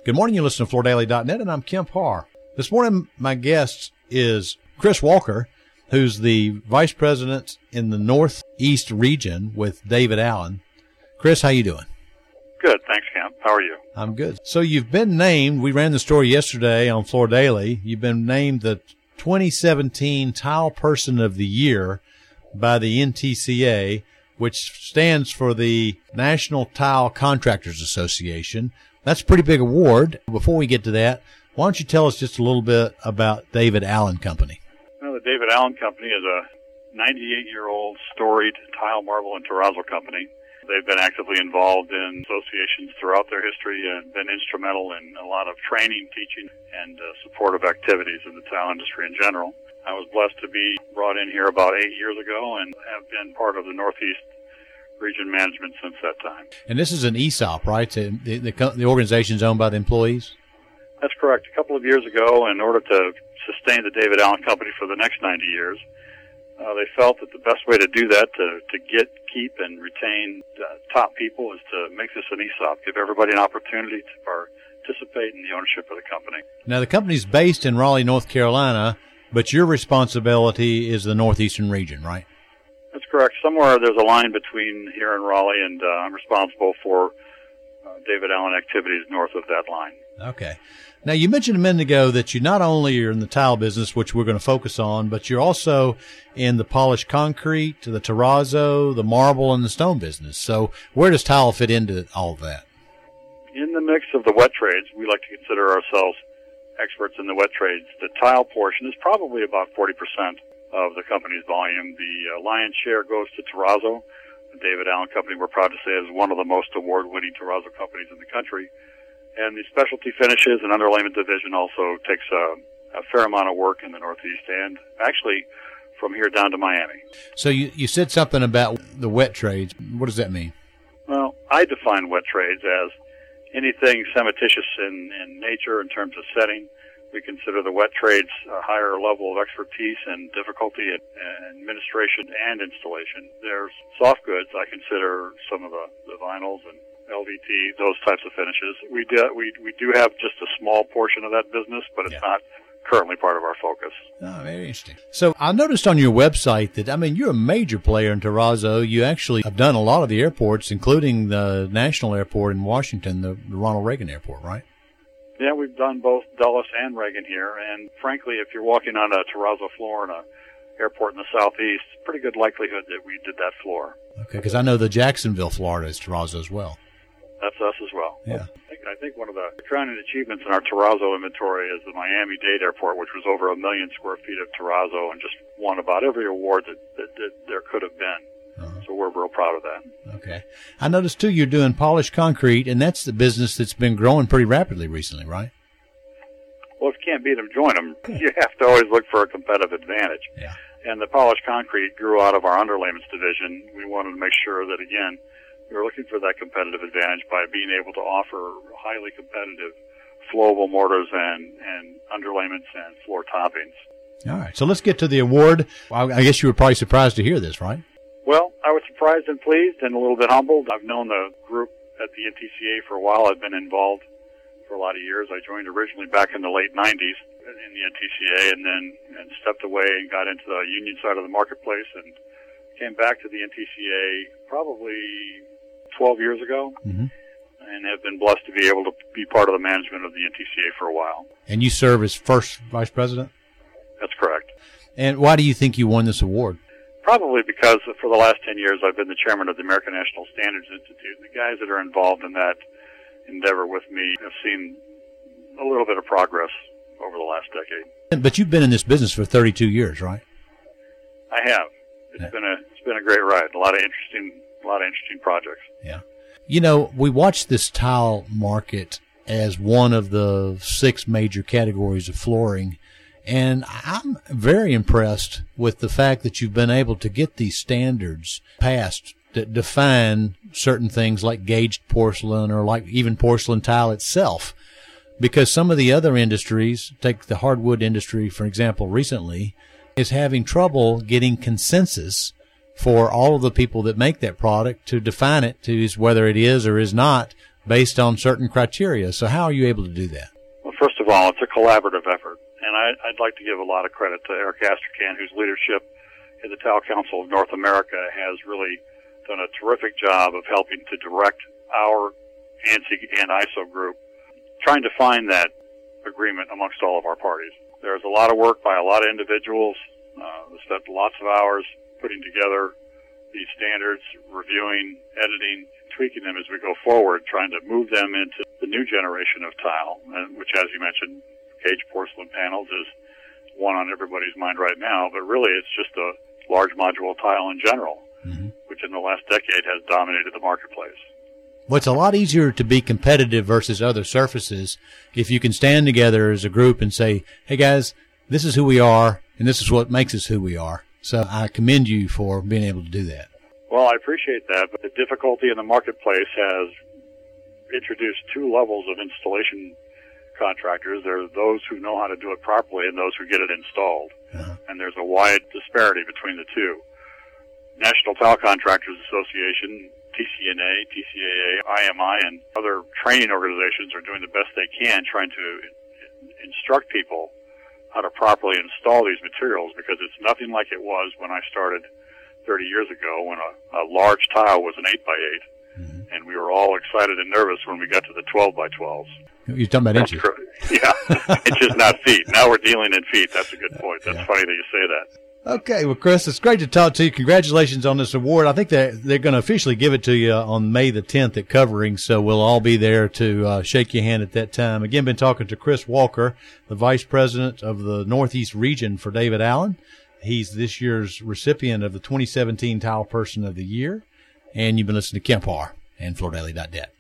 Good morning. You listen to FloorDaily.net, and I'm Kemp Harr. This morning, my guest is Chris Walker, who's the Vice President in the Northeast region with David Allen. Chris, how you doing? Good. Thanks, Kemp. How are you? I'm good. So you've been named, we ran the story yesterday on Floor Daily, you've been named the 2017 Tile Person of the Year by the NTCA, which stands for the National Tile Contractors Association. That's a pretty big award. Before we get to that, why don't you tell us just a little bit about David Allen Company? Well, the David Allen Company is a 98-year-old storied tile, marble, and terrazzo company. They've been actively involved in associations throughout their history and been instrumental in a lot of training, teaching, and supportive activities in the tile industry in general. I was blessed to be brought in here about 8 years ago and have been part of the Northeast region management since that time. And this is an ESOP, right? The organization's owned by the employees? That's correct. A couple of years ago, in order to sustain the David Allen Company for the next 90 years, they felt that the best way to do that, to keep, and retain top people, is to make this an ESOP, give everybody an opportunity to participate in the ownership of the company. Now, the company's based in Raleigh, North Carolina, but your responsibility is the Northeastern region, right? That's correct. Somewhere there's a line between here and Raleigh, and I'm responsible for David Allen activities north of that line. Okay. Now, you mentioned a minute ago that you not only are in the tile business, which we're going to focus on, but you're also in the polished concrete, the terrazzo, the marble, and the stone business. So where does tile fit into all of that? In the mix of the wet trades, we like to consider ourselves experts in the wet trades. The tile portion is probably about 40% of the company's volume. The lion's share goes to terrazzo. The David Allen Company, we're proud to say, is one of the most award-winning terrazzo companies in the country. And the specialty finishes and underlayment division also takes a fair amount of work in the Northeast and actually from here down to Miami. So you said something about the wet trades. What does that mean? Well, I define wet trades as anything cementitious in nature in terms of setting. We consider the wet trades a higher level of expertise and difficulty in administration and installation. There's soft goods. I consider some of the vinyls and LVT, those types of finishes. We do have just a small portion of that business, but it's not currently part of our focus. Oh, very interesting. So I noticed on your website that, you're a major player in terrazzo. You actually have done a lot of the airports, including the National Airport in Washington, the Ronald Reagan Airport, right? Yeah, we've done both Dulles and Reagan here, and frankly, if you're walking on a terrazzo floor in an airport in the southeast, pretty good likelihood that we did that floor. Okay, because I know the Jacksonville, Florida is terrazzo as well. That's us as well. Yeah. I think one of the crowning achievements in our terrazzo inventory is the Miami-Dade Airport, which was over 1 million square feet of terrazzo and just won about every award that there could have been. Uh-huh. So we're real proud of that. Okay. I noticed, too, you're doing polished concrete, and that's the business that's been growing pretty rapidly recently, right? Well, if you can't beat them, join them. You have to always look for a competitive advantage. Yeah. And the polished concrete grew out of our underlayments division. We wanted to make sure that, again, we were looking for that competitive advantage by being able to offer highly competitive flowable mortars and underlayments and floor toppings. All right. So let's get to the award. I guess you were probably surprised to hear this, right? Well, I was surprised and pleased and a little bit humbled. I've known the group at the NTCA for a while. I've been involved for a lot of years. I joined originally back in the late 90s in the NTCA and stepped away and got into the union side of the marketplace and came back to the NTCA probably 12 years ago, and have been blessed to be able to be part of the management of the NTCA for a while. And you serve as first vice president? That's correct. And why do you think you won this award? Probably because for the last 10 years I've been the chairman of the American National Standards Institute. The guys that are involved in that endeavor with me have seen a little bit of progress over the last decade. But you've been in this business for 32 years, right? I have. It's been a great ride. A lot of interesting projects. Yeah. We watch this tile market as one of the 6 major categories of flooring, and I'm very impressed with the fact that you've been able to get these standards passed that define certain things like gauged porcelain or like even porcelain tile itself. Because some of the other industries, take the hardwood industry, for example, recently, is having trouble getting consensus for all of the people that make that product to define it to whether it is or is not based on certain criteria. So how are you able to do that? Well, first of all, it's a collaborative effort. And I'd like to give a lot of credit to Eric Astrachan, whose leadership in the Tile Council of North America has really done a terrific job of helping to direct our ANSI and ISO group, trying to find that agreement amongst all of our parties. There's a lot of work by a lot of individuals. We spent lots of hours putting together these standards, reviewing, editing, tweaking them as we go forward, trying to move them into the new generation of tile, which, as you mentioned, cage porcelain panels is one on everybody's mind right now, but really it's just a large module tile in general, which in the last decade has dominated the marketplace. Well, it's a lot easier to be competitive versus other surfaces if you can stand together as a group and say, hey guys, this is who we are and this is what makes us who we are. So I commend you for being able to do that. Well, I appreciate that, but the difficulty in the marketplace has introduced two levels of installation contractors. There are those who know how to do it properly and those who get it installed. And there's a wide disparity between the two. National Tile Contractors Association, TCNA, TCAA, IMI, and other training organizations are doing the best they can trying to instruct people how to properly install these materials, because it's nothing like it was when I started 30 years ago when a large tile was an 8x8, and we were all excited and nervous when we got to the 12x12s. You're talking about inches. Yeah, inches, not feet. Now we're dealing in feet. That's a good point. That's funny that you say that. Okay, well, Chris, it's great to talk to you. Congratulations on this award. I think they're going to officially give it to you on May the 10th at Covering, so we'll all be there to shake your hand at that time. Again, been talking to Chris Walker, the Vice President of the Northeast Region for David Allen. He's this year's recipient of the 2017 Tile Person of the Year, and you've been listening to Kemp Harr and FloorDaily.net.